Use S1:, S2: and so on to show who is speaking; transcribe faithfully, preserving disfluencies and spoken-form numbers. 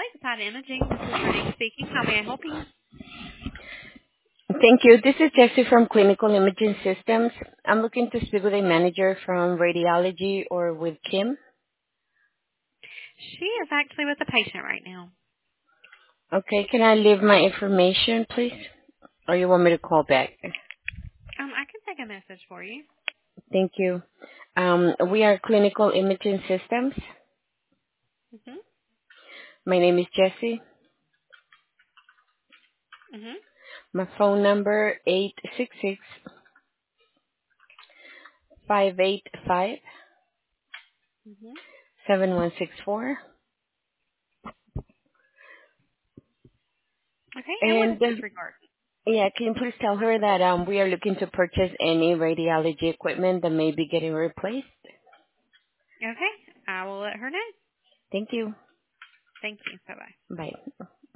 S1: Lakeside Imaging. This is Renee speaking. How may I help you?
S2: Thank you. This is Jessie from Clinical Imaging Systems. I'm looking to speak with a manager from radiology or with Kim.
S1: She is actually with a patient right now.
S2: Okay, can I leave my information, please? Or you want me to call back?
S1: Um, I can take a message for you.
S2: Thank you. Um, we are Clinical Imaging Systems.
S1: Mhm.
S2: My name is Jessie.
S1: Mhm.
S2: My phone number eight six six, five eight five,
S1: Mhm.
S2: seven one six four.
S1: Okay. And what is
S2: And uh,
S1: this regarding?
S2: yeah, can you please tell her that um, we are looking to purchase any radiology equipment that may be getting replaced?
S1: Okay. I will let her know.
S2: Thank you.
S1: Thank you. Bye bye.
S2: Bye.